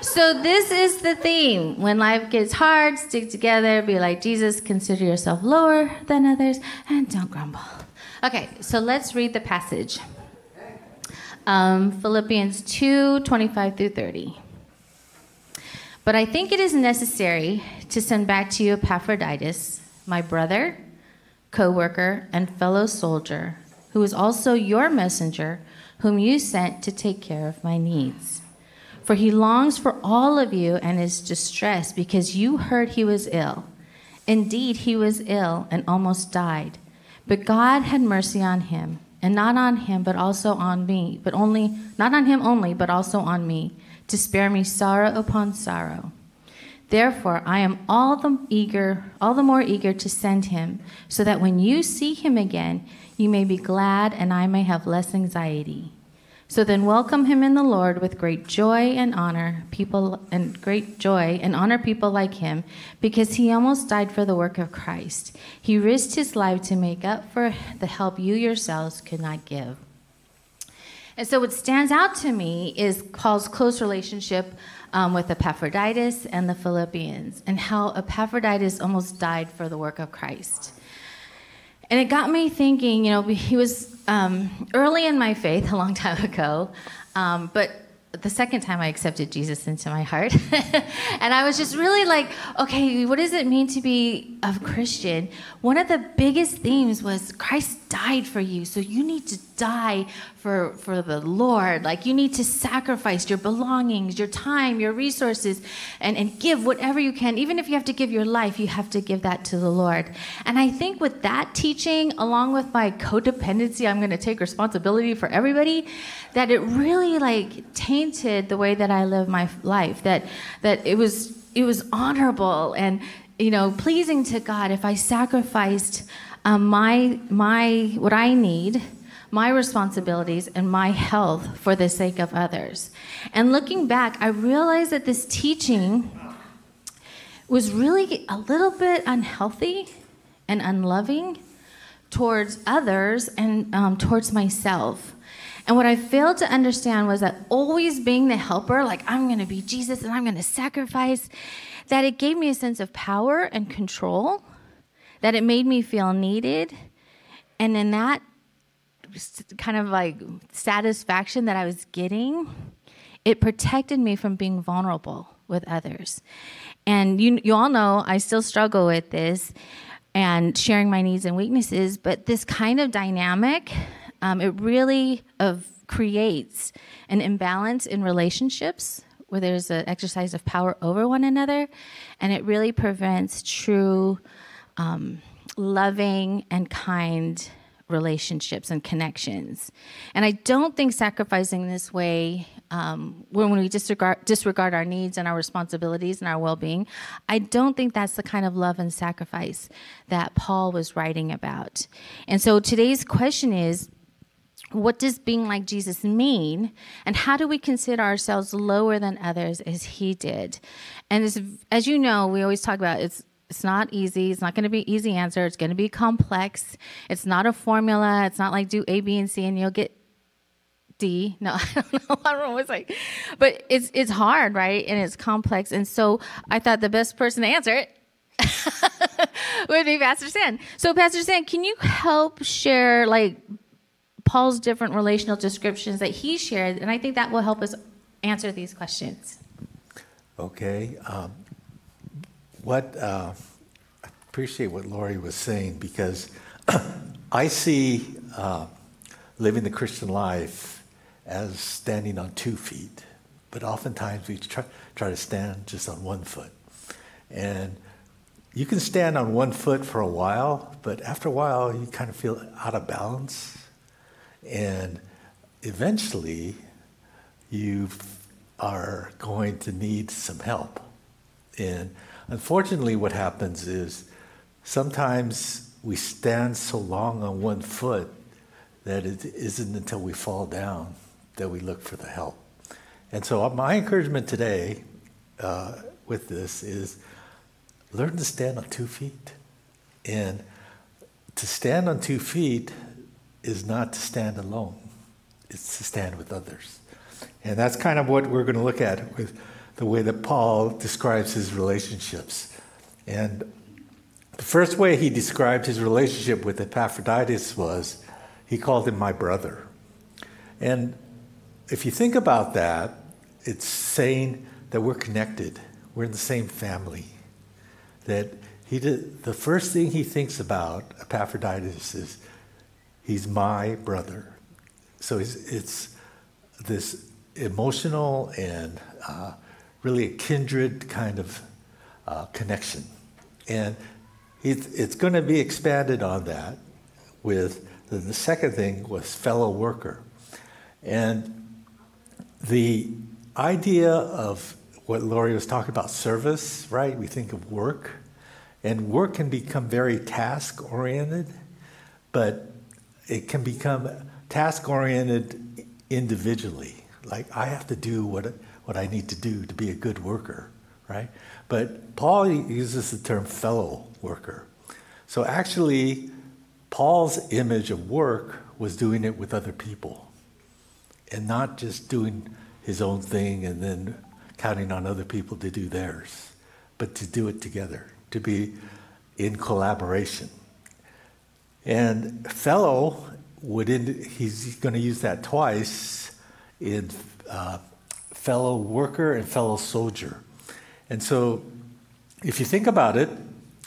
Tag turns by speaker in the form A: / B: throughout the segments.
A: So this is the theme. When life gets hard, stick together, be like Jesus, consider yourself lower than others, and don't grumble. Okay, so let's read the passage. Philippians 2:25 through 30. But I think it is necessary to send back to you Epaphroditus, my brother, co-worker, and fellow soldier, who is also your messenger, whom you sent to take care of my needs. For he longs for all of you and is distressed because you heard he was ill. Indeed, he was ill and almost died. But God had mercy on him, and not on him, but also on me, not on him only, but also on me, to spare me sorrow upon sorrow. Therefore, I am all the more eager to send him, so that when you see him again, you may be glad and I may have less anxiety. So then welcome him in the Lord with great joy and honor people like him, because he almost died for the work of Christ. He risked his life to make up for the help you yourselves could not give. And so what stands out to me is Paul's close relationship with Epaphroditus and the Philippians, and how Epaphroditus almost died for the work of Christ. And it got me thinking, he was early in my faith, a long time ago, but the second time I accepted Jesus into my heart. And I was just really like, okay, what does it mean to be a Christian? One of the biggest themes was Christ died for you, so you need to die for the Lord. Like, you need to sacrifice your belongings, your time, your resources, and give whatever you can. Even if you have to give your life, you have to give that to the Lord. And I think with that teaching, along with my codependency, I'm going to take responsibility for everybody, that it really tainted the way that I live my life. That it was honorable and pleasing to God if I sacrificed my what I need, my responsibilities, and my health for the sake of others. And looking back, I realized that this teaching was really a little bit unhealthy and unloving towards others and towards myself. And what I failed to understand was that always being the helper, like I'm going to be Jesus and I'm going to sacrifice, that it gave me a sense of power and control, that it made me feel needed. And in that kind of satisfaction that I was getting, it protected me from being vulnerable with others. And you all know I still struggle with this and sharing my needs and weaknesses, but this kind of dynamic, it really creates an imbalance in relationships where there's an exercise of power over one another, and it really prevents true loving and kind relationships and connections. And I don't think sacrificing this way, when we disregard our needs and our responsibilities and our well-being, I don't think that's the kind of love and sacrifice that Paul was writing about. And so today's question is, what does being like Jesus mean? And how do we consider ourselves lower than others as he did? And as you know, we always talk about it's not easy. It's not going to be an easy answer. It's going to be complex. It's not a formula. It's not like do A, B, and C and you'll get D. No, I don't know. I don't know what it's like. But it's hard, right? And it's complex. And so I thought the best person to answer it would be Pastor Stan. So Pastor Stan, can you help share Paul's different relational descriptions that he shared? And I think that will help us answer these questions.
B: Okay. I appreciate what Lori was saying, because I see living the Christian life as standing on 2 feet, but oftentimes we try to stand just on 1 foot. And you can stand on 1 foot for a while, but after a while you kind of feel out of balance, and eventually you are going to need some help. And unfortunately, what happens is sometimes we stand so long on 1 foot that it isn't until we fall down that we look for the help. And so my encouragement today with this is learn to stand on 2 feet. And to stand on 2 feet is not to stand alone. It's to stand with others. And that's kind of what we're going to look at with the way that Paul describes his relationships. And the first way he described his relationship with Epaphroditus was he called him my brother. And if you think about that, it's saying that we're connected. We're in the same family. That the first thing he thinks about Epaphroditus is he's my brother. So it's this emotional and really a kindred kind of connection. And it's going to be expanded on that with the second thing was fellow worker. And the idea of what Lori was talking about, service, right? We think of work. And work can become very task-oriented, but it can become task-oriented individually. Like, I have to do what I need to do to be a good worker, right? But Paul uses the term fellow worker. So actually, Paul's image of work was doing it with other people and not just doing his own thing and then counting on other people to do theirs, but to do it together, to be in collaboration. And fellow, he's going to use that twice in fellow worker and fellow soldier. And so if you think about it,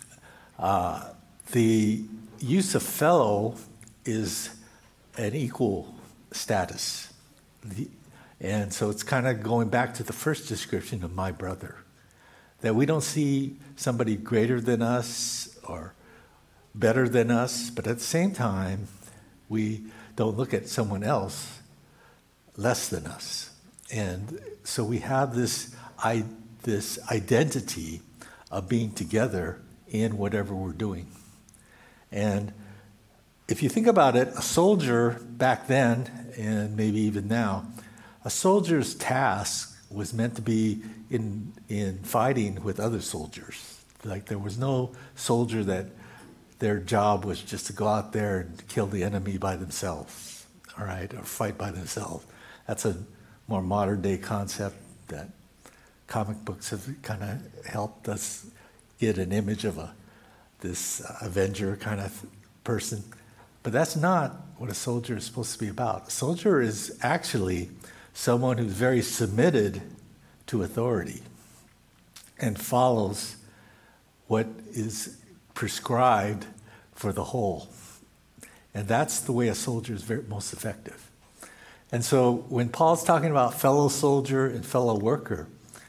B: the use of fellow is an equal status. And so it's kind of going back to the first description of my brother, that we don't see somebody greater than us or better than us, but at the same time, we don't look at someone else less than us. And so we have this identity of being together in whatever we're doing. And if you think about it, a soldier back then, and maybe even now, a soldier's task was meant to be in fighting with other soldiers. Like, there was no soldier that their job was just to go out there and kill the enemy by themselves, all right, or fight by themselves. That's a more modern day concept that comic books have kind of helped us get an image of this Avenger kind of person. But that's not what a soldier is supposed to be about. A soldier is actually someone who's very submitted to authority and follows what is prescribed for the whole. And that's the way a soldier is most effective. And so when Paul's talking about fellow soldier and fellow worker,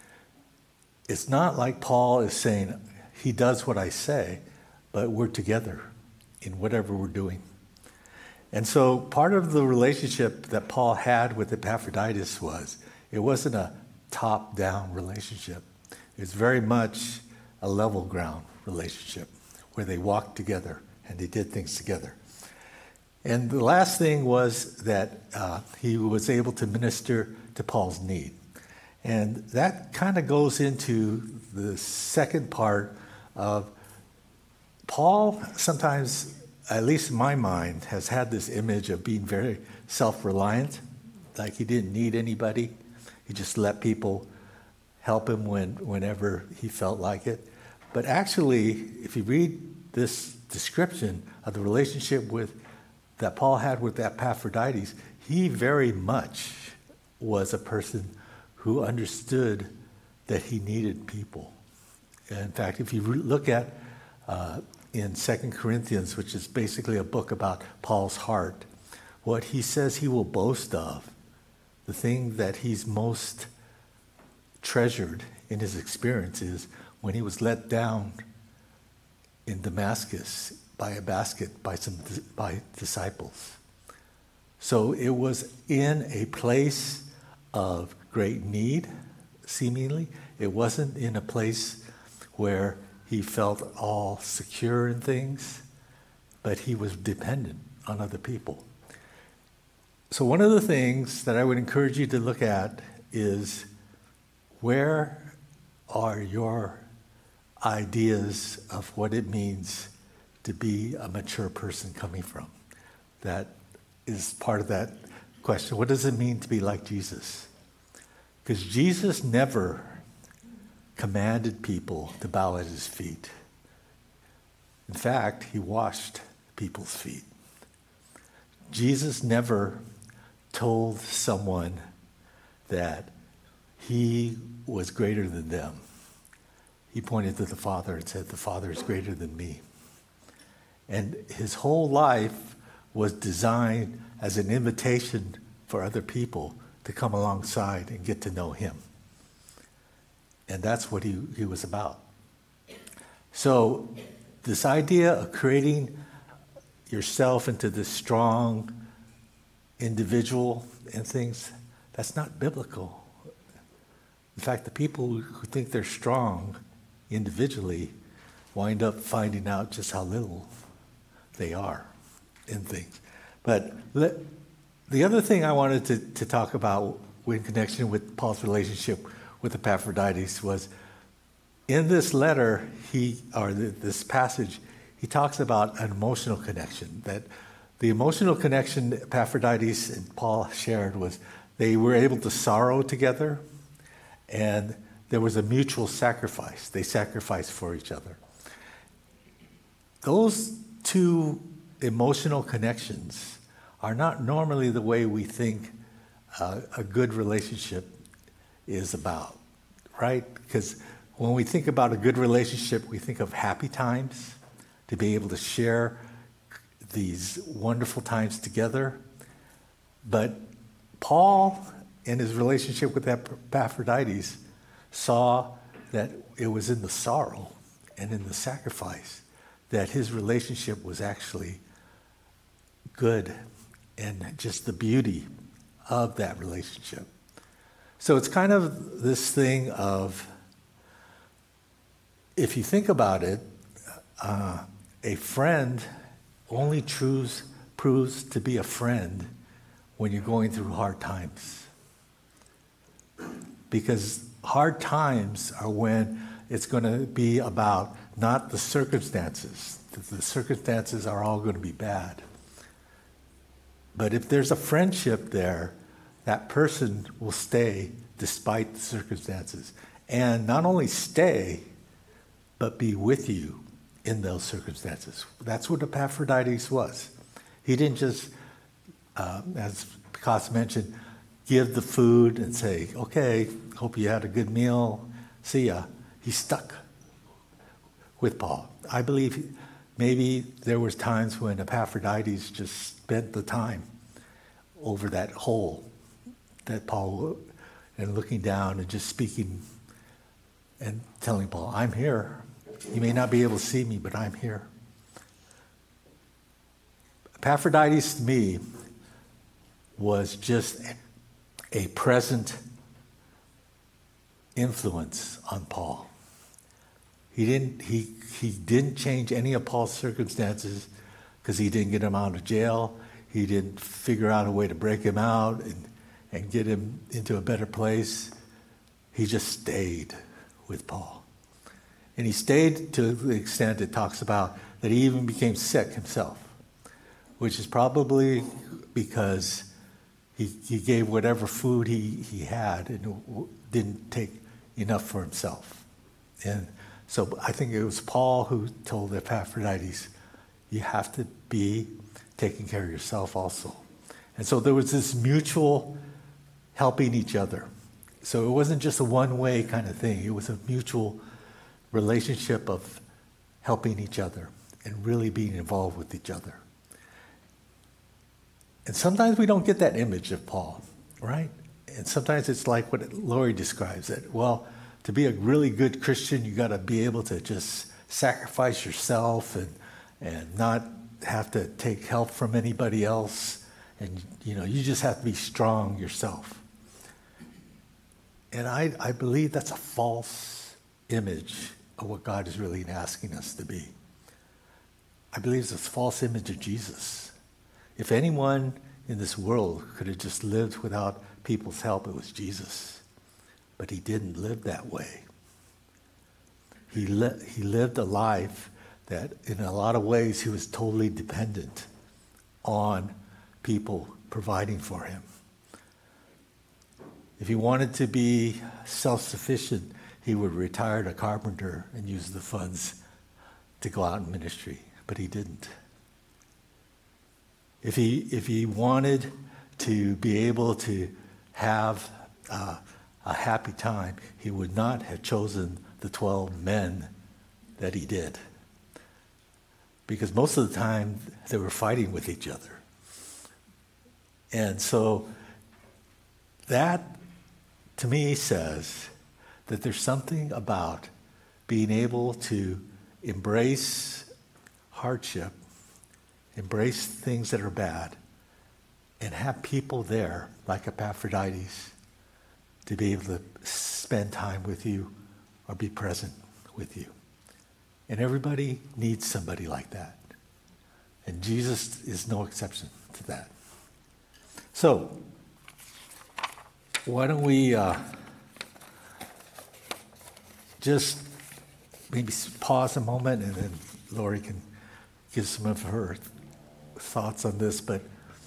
B: it's not like Paul is saying, he does what I say, but we're together in whatever we're doing. And so part of the relationship that Paul had with Epaphroditus it wasn't a top-down relationship. It was very much a level ground relationship where they walked together and they did things together. And the last thing was that he was able to minister to Paul's need. And that kind of goes into the second part of Paul sometimes, at least in my mind, has had this image of being very self-reliant, like he didn't need anybody. He just let people help him whenever he felt like it. But actually, if you read this description of the relationship that Paul had with Epaphroditus, he very much was a person who understood that he needed people. In fact, if you look at in 2 Corinthians, which is basically a book about Paul's heart, what he says he will boast of, the thing that he's most treasured in his experience is when he was let down in Damascus by a basket by disciples. So it was in a place of great need, seemingly. It wasn't in a place where he felt all secure in things, but he was dependent on other people. So one of the things that I would encourage you to look at is, where are your ideas of what it means to be a mature person coming from? That is part of that question. What does it mean to be like Jesus? Because Jesus never commanded people to bow at his feet. In fact, he washed people's feet. Jesus never told someone that he was greater than them. He pointed to the Father and said, the Father is greater than me. And his whole life was designed as an invitation for other people to come alongside and get to know him. And that's what he was about. So this idea of creating yourself into this strong individual and things, that's not biblical. In fact, the people who think they're strong individually wind up finding out just how little they are in things. But the other thing I wanted to talk about in connection with Paul's relationship with Epaphroditus was in this letter, this passage, he talks about an emotional connection. That the emotional connection Epaphroditus and Paul shared was they were able to sorrow together, and there was a mutual sacrifice. They sacrificed for each other. Those two emotional connections are not normally the way we think a good relationship is about, right? Because when we think about a good relationship, we think of happy times, to be able to share these wonderful times together. But Paul, in his relationship with Epaphroditus, saw that it was in the sorrow and in the sacrifice that his relationship was actually good, and just the beauty of that relationship. So it's kind of this thing of, if you think about it, a friend only proves to be a friend when you're going through hard times. Because hard times are when it's going to be about not the circumstances. The circumstances are all going to be bad. But if there's a friendship there, that person will stay despite the circumstances. And not only stay, but be with you in those circumstances. That's what Epaphroditus was. He didn't just, as Picasso mentioned, give the food and say, okay, hope you had a good meal, see ya. He stuck with Paul. I believe maybe there was times when Epaphroditus just spent the time over that hole that Paul, and looking down and just speaking and telling Paul, I'm here. You may not be able to see me, but I'm here. Epaphroditus to me was just a present influence on Paul. He didn't change any of Paul's circumstances because he didn't get him out of jail. He didn't figure out a way to break him out and get him into a better place. He just stayed with Paul. And he stayed to the extent it talks about that he even became sick himself, which is probably because he gave whatever food he had and didn't take enough for himself. And so I think it was Paul who told Epaphroditus, you have to be taking care of yourself also. And so there was this mutual helping each other. So it wasn't just a one-way kind of thing. It was a mutual relationship of helping each other and really being involved with each other. And sometimes we don't get that image of Paul, right? And sometimes it's like what Lori describes it. Well, to be a really good Christian, you got to be able to just sacrifice yourself and not have to take help from anybody else. And, you just have to be strong yourself. And I believe that's a false image of what God is really asking us to be. I believe it's a false image of Jesus. If anyone in this world could have just lived without people's help, it was Jesus. But he didn't live that way. He lived a life that in a lot of ways he was totally dependent on people providing for him. If he wanted to be self-sufficient, he would retire a carpenter and use the funds to go out in ministry, but he didn't. If he wanted to be able to have a happy time, he would not have chosen the 12 men that he did. Because most of the time, they were fighting with each other. And so that, to me, says that there's something about being able to embrace hardship, embrace things that are bad, and have people there, like Epaphroditus, to be able to spend time with you or be present with you. And everybody needs somebody like that. And Jesus is no exception to that. So, why don't we just maybe pause a moment, and then Lori can give some of her thoughts on this. But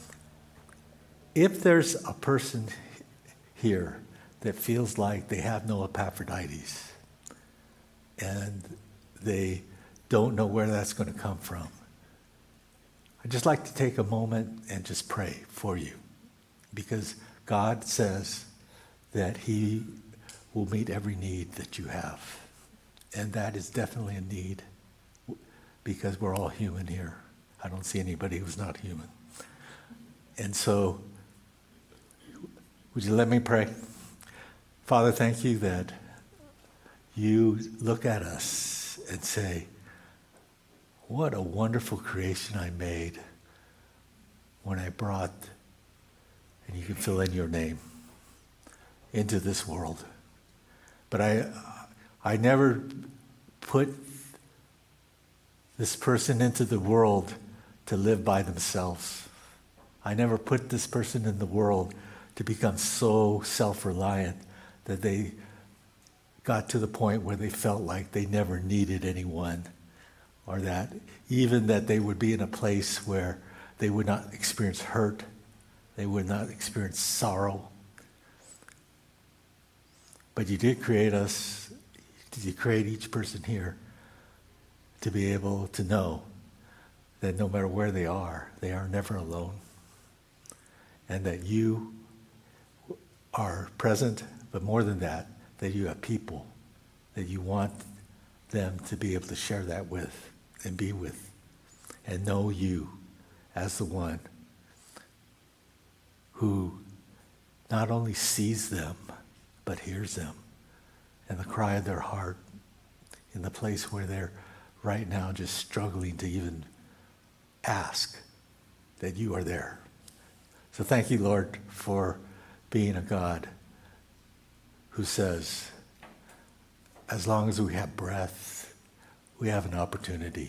B: if there's a person here that feels like they have no Epaphroditus and they don't know where that's going to come from, I'd just like to take a moment and just pray for you, because God says that he will meet every need that you have. And that is definitely a need, because we're all human here. I don't see anybody who's not human. And so, would you let me pray? Father, thank you that you look at us and say, what a wonderful creation I made when I brought, and you can fill in your name, into this world. But I never put this person into the world to live by themselves. I never put this person in the world to become so self-reliant that they got to the point where they felt like they never needed anyone, or that even that they would be in a place where they would not experience hurt, they would not experience sorrow. But you did create us, you create each person here to be able to know that no matter where they are never alone. And that you are present, but more than that, that you have people that you want them to be able to share that with and be with and know you as the one who not only sees them, but hears them and the cry of their heart in the place where they're right now just struggling to even ask that you are there. So thank you, Lord, for being a God who says, as long as we have breath, we have an opportunity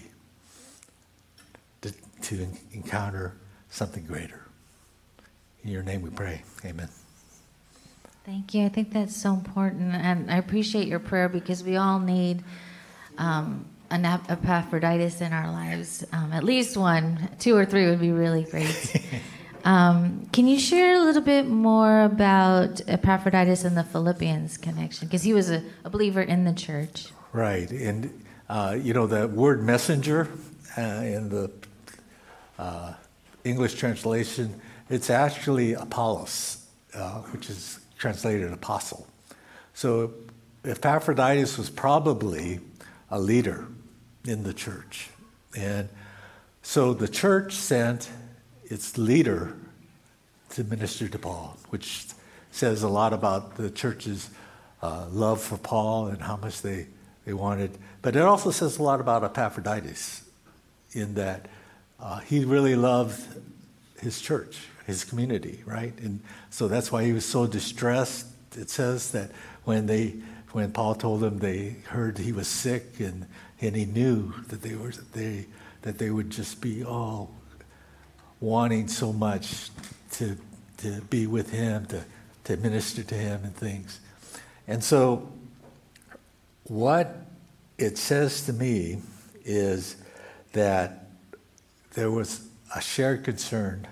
B: to encounter something greater. In your name we pray. Amen.
A: Thank you. I think that's so important. And I appreciate your prayer, because we all need an Epaphroditus in our lives. At least one. 2 or 3 would be really great. Can you share a little bit more about Epaphroditus and the Philippians connection? Because he was a believer in the church.
B: Right. And, the word messenger in the English translation, it's actually Apollos, which is translated apostle. So Epaphroditus was probably a leader in the church. And so the church sent its leader to minister to Paul, which says a lot about the church's love for Paul and how much they wanted. But it also says a lot about Epaphroditus, in that he really loved his church, his community, right? And so that's why he was so distressed. It says that when Paul told them, they heard he was sick, and he knew that they would just be all wanting so much to be with him, to minister to him and things. And so what it says to me is that there was a shared concern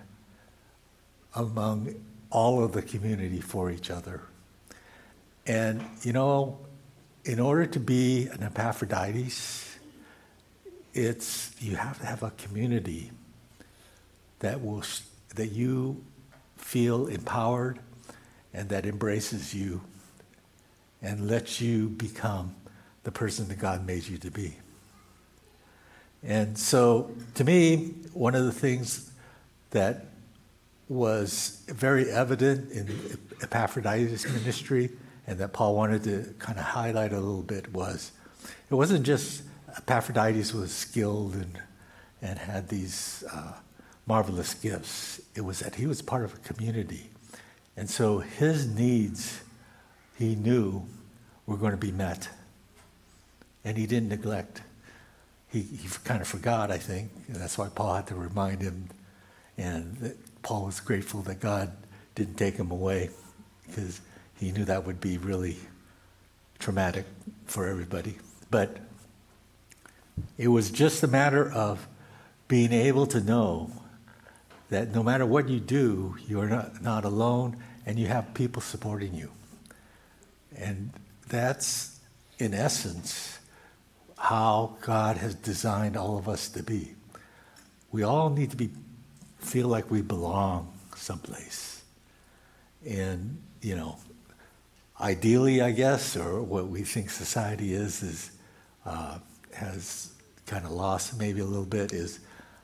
B: among all of the community for each other. And, in order to be an Epaphroditus, you have to have a community that you feel empowered and that embraces you and lets you become the person that God made you to be. And so, to me, one of the things that was very evident in Epaphroditus' ministry and that Paul wanted to kind of highlight a little bit was, it wasn't just Epaphroditus was skilled and had these marvelous gifts. It was that he was part of a community. And so his needs, he knew, were going to be met. And he didn't neglect. He kind of forgot, I think. And that's why Paul had to remind him. And that Paul was grateful that God didn't take him away, because he knew that would be really traumatic for everybody. But it was just a matter of being able to know that no matter what you do, you're not alone, and you have people supporting you. And that's, in essence, how God has designed all of us to be. We all need to feel like we belong someplace. And, ideally, I guess, or what we think society has kind of lost maybe a little bit, is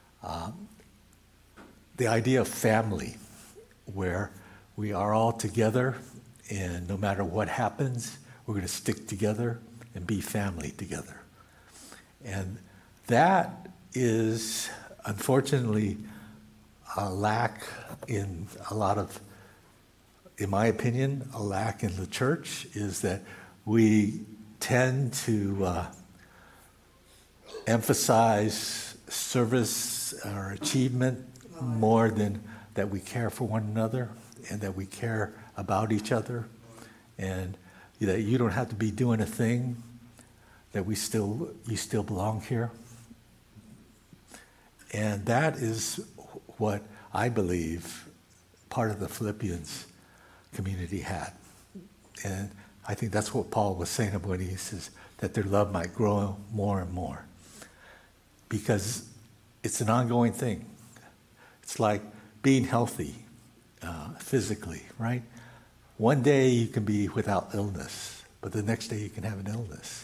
B: the idea of family, where we are all together, and no matter what happens, we're going to stick together and be family together. And that is, unfortunately, a lack in my opinion, a lack in the church, is that we tend to emphasize service or achievement more than that we care for one another and that we care about each other, and that you don't have to be doing a thing, that you still belong here. And that is what I believe part of the Philippians community had. And I think that's what Paul was saying when he says that their love might grow more and more. Because it's an ongoing thing. It's like being healthy physically, right? One day you can be without illness, but the next day you can have an illness.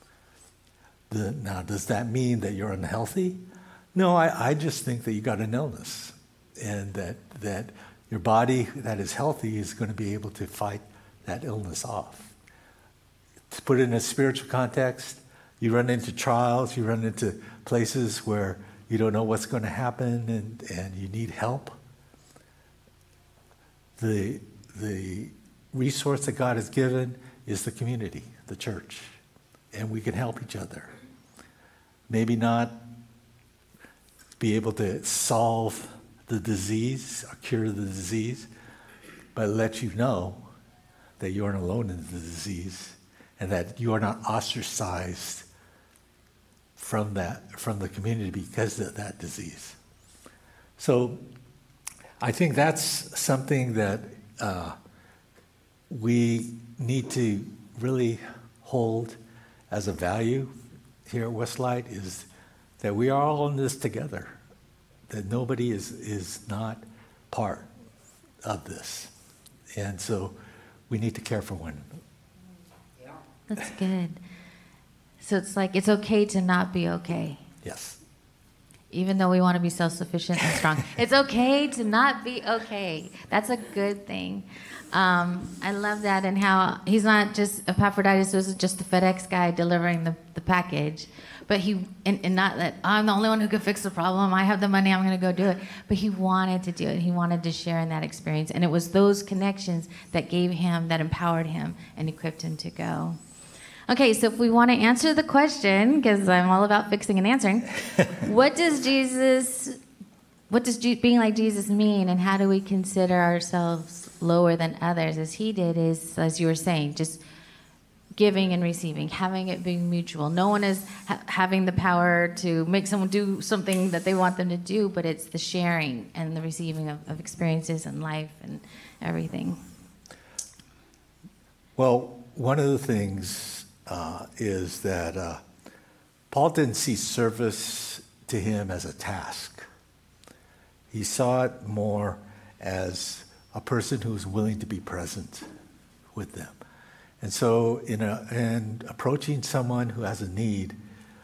B: Now, does that mean that you're unhealthy? No, I just think that you got an illness, and that your body that is healthy is going to be able to fight that illness off. To put it in a spiritual context, you run into trials, you run into places where you don't know what's going to happen, and you need help. The resource that God has given is the community, the church, and we can help each other. Maybe not be able to solve the disease or cure the disease, but let you know that you aren't alone in the disease and that you are not ostracized from the community because of that disease. So I think that's something that we need to really hold as a value here at Westlight, is that we are all in this together, that nobody is not part of this. And so we need to care for one another.
A: That's good. So it's like, it's okay to not be okay.
B: Yes.
A: Even though we want to be self-sufficient and strong. It's okay to not be okay. That's a good thing. I love that, and how he's not just, Epaphroditus wasn't just the FedEx guy delivering the package, but and not that I'm the only one who could fix the problem, I have the money, I'm going to go do it. But he wanted to do it. He wanted to share in that experience. And it was those connections that empowered him and equipped him to go. Okay, so if we want to answer the question, because I'm all about fixing and answering, what does being like Jesus mean, and how do we consider ourselves lower than others, as he did, is, as you were saying, just giving and receiving, having it being mutual. No one is having the power to make someone do something that they want them to do, but it's the sharing and the receiving of experiences and life and everything.
B: Well, one of the things is that Paul didn't see service to him as a task. He saw it more as a person who was willing to be present with them. And so in approaching someone who has a need,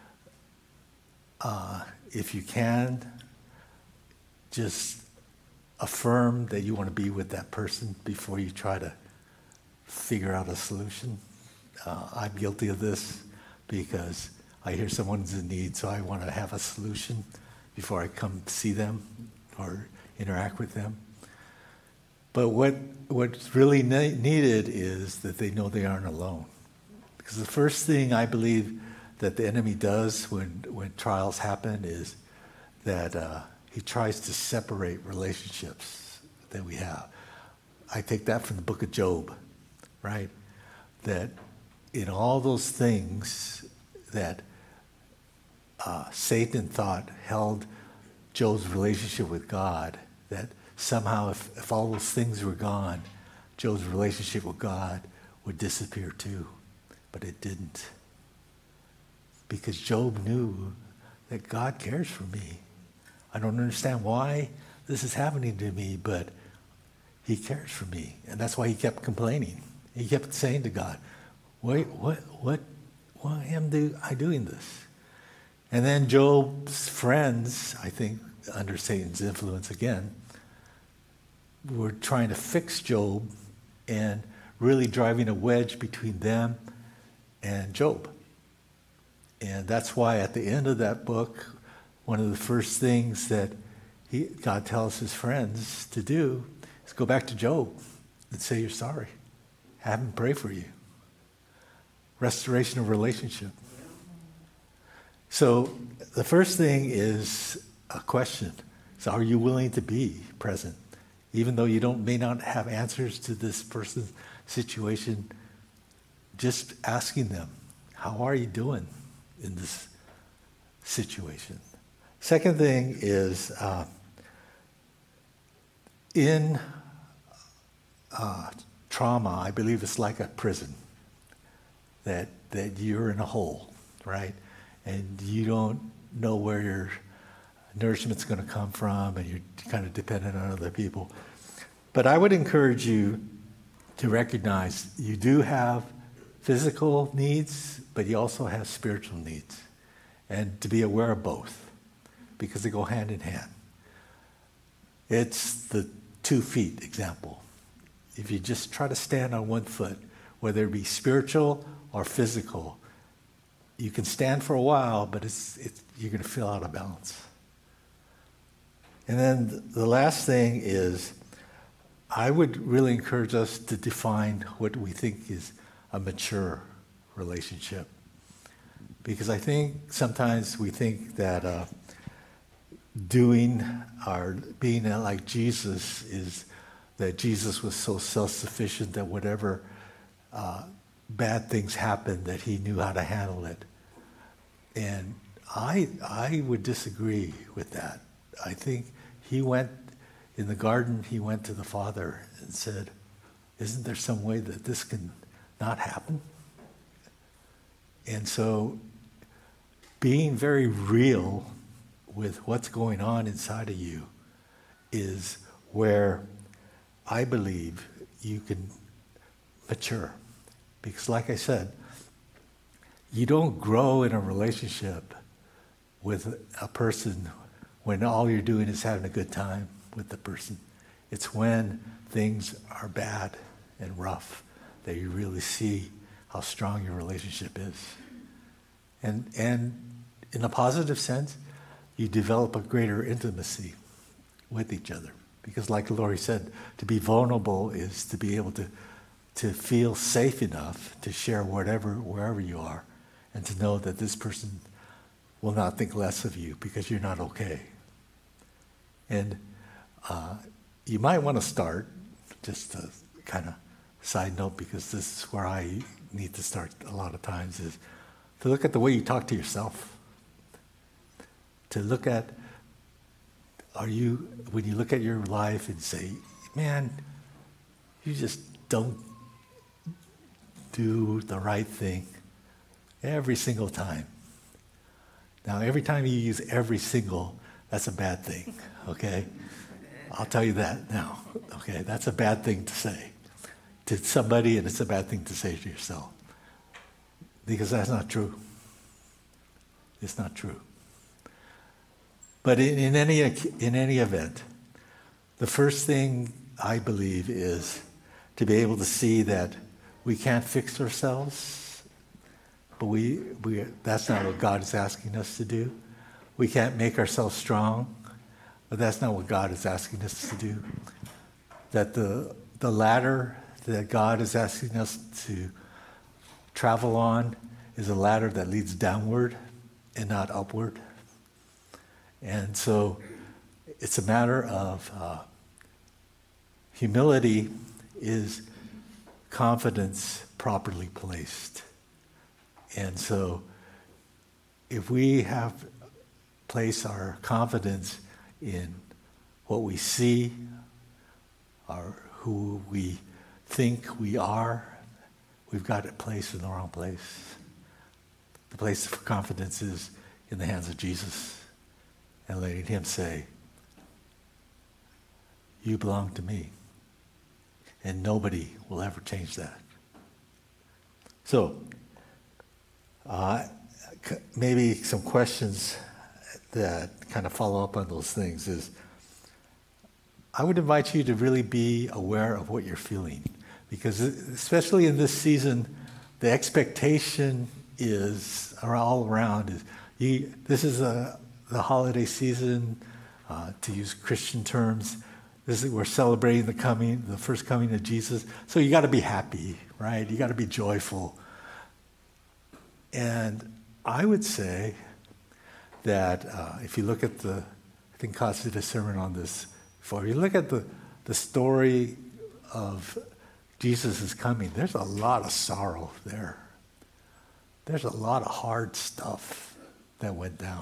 B: if you can, just affirm that you want to be with that person before you try to figure out a solution. I'm guilty of this because I hear someone's in need, so I want to have a solution before I come see them or interact with them. But what's really needed is that they know they aren't alone. Because the first thing I believe that the enemy does when trials happen is that he tries to separate relationships that we have. I take that from the book of Job, right? That in all those things that Satan thought held Job's relationship with God, that somehow if all those things were gone, Job's relationship with God would disappear too. But it didn't. Because Job knew that God cares for me. I don't understand why this is happening to me, but he cares for me. And that's why he kept complaining. He kept saying to God, why am I doing this? And then Job's friends, I think, under Satan's influence again, were trying to fix Job and really driving a wedge between them and Job. And that's why at the end of that book, one of the first things that God tells his friends to do is go back to Job and say you're sorry. Have him pray for you. Restoration of relationship. So the first thing is a question. So are you willing to be present? Even though you may not have answers to this person's situation, just asking them, how are you doing in this situation? Second thing is in trauma, I believe it's like a prison, that you're in a hole, right? And you don't know where your nourishment's going to come from, and you're kind of dependent on other people. But I would encourage you to recognize you do have physical needs, but you also have spiritual needs, and to be aware of both, because they go hand in hand. It's the 2 feet example. If you just try to stand on one foot, whether it be spiritual or physical, you can stand for a while, but you're going to feel out of balance. And then the last thing is, I would really encourage us to define what we think is a mature relationship. Because I think sometimes we think that doing or being like Jesus is that Jesus was so self-sufficient that whatever bad things happened, that he knew how to handle it. And I would disagree with that. I think he went, in the garden, he went to the Father and said, isn't there some way that this can not happen? And so being very real with what's going on inside of you is where I believe you can mature. Because like I said, you don't grow in a relationship with a person when all you're doing is having a good time with the person. It's when things are bad and rough that you really see how strong your relationship is. And in a positive sense, you develop a greater intimacy with each other. Because like Lori said, to be vulnerable is to be able to feel safe enough to share wherever you are, and to know that this person will not think less of you because you're not okay. And you might want to start, just a kind of side note, because this is where I need to start a lot of times, is to look at the way you talk to yourself. To look at, when you look at your life and say, man, you just don't do the right thing Every single time. Now, every time you use every single, that's a bad thing, okay? I'll tell you that now, okay? That's a bad thing to say to somebody, and it's a bad thing to say to yourself. Because that's not true. It's not true. But in any event, the first thing I believe is to be able to see that we can't fix ourselves, but that's not what God is asking us to do. We can't make ourselves strong, but that's not what God is asking us to do. That the ladder that God is asking us to travel on is a ladder that leads downward and not upward. And so it's a matter of humility is confidence properly placed. And so if we have placed our confidence in what we see or who we think we are, we've got it placed in the wrong place. The place for confidence is in the hands of Jesus and letting him say, you belong to me. And nobody will ever change that. So, maybe some questions that kind of follow up on those things is, I would invite you to really be aware of what you're feeling. Because especially in this season, the expectation is all around. This is the holiday season, to use Christian terms. We're celebrating the first coming of Jesus. So you got to be happy, right? You got to be joyful. And I would say that if you look at I think Cots did a sermon on this before. You look at the story of Jesus' coming, there's a lot of sorrow there. There's a lot of hard stuff that went down.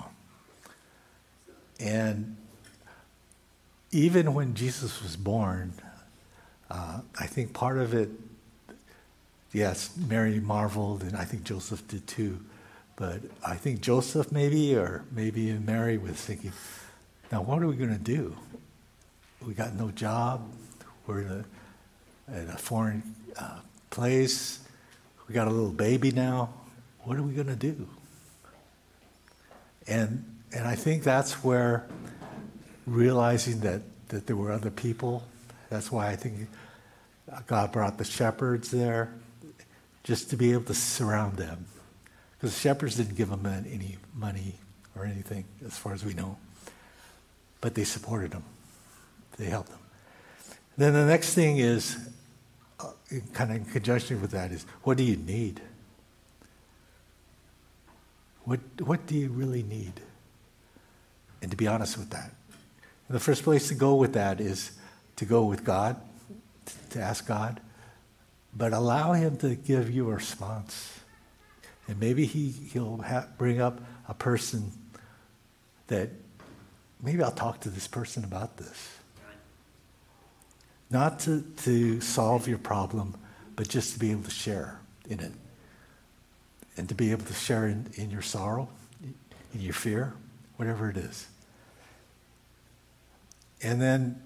B: And even when Jesus was born, I think part of it, yes, Mary marveled, and I think Joseph did too. But I think Joseph maybe Mary was thinking, now what are we going to do? We got no job. We're in a foreign place. We got a little baby now. What are we going to do? And I think that's where realizing that there were other people, that's why I think God brought the shepherds there, just to be able to surround them. Because the shepherds didn't give them any money or anything, as far as we know. But they supported them. They helped them. Then the next thing is, kind of in conjunction with that, is what do you need? What do you really need? And to be honest with that. And the first place to go with that is to go with God, to ask God, but allow him to give you a response. And maybe he'll bring up a person that, maybe I'll talk to this person about this. Not to solve your problem, but just to be able to share in it. And to be able to share in your sorrow, in your fear, whatever it is. And then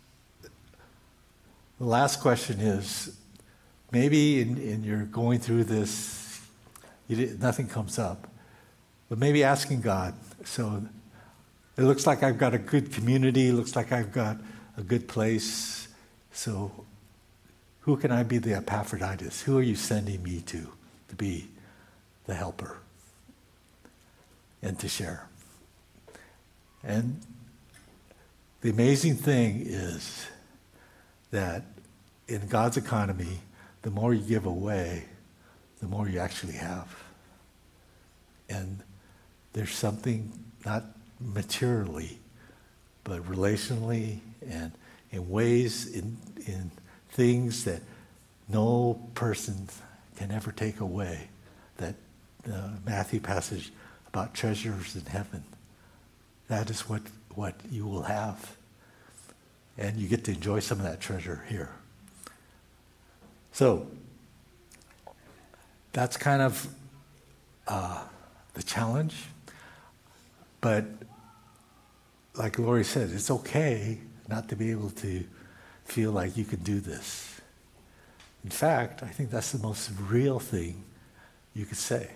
B: the last question is, maybe in you're going through this, nothing comes up, but maybe asking God, so it looks like I've got a good community, it looks like I've got a good place, so who can I be the Epaphroditus? Who are you sending me to be the helper and to share? And the amazing thing is that in God's economy, the more you give away, the more you actually have. And there's something, not materially, but relationally and in ways, in things that no person can ever take away. That Matthew passage about treasures in heaven, that is what you will have. And you get to enjoy some of that treasure here. So, that's kind of the challenge. But like Lori said, it's okay not to be able to feel like you can do this. In fact, I think that's the most real thing you could say.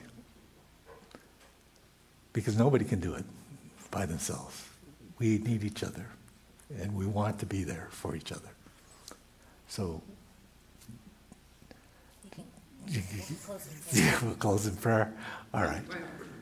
B: Because nobody can do it by themselves. We need each other, and we want to be there for each other. So, we'll close in prayer. All right.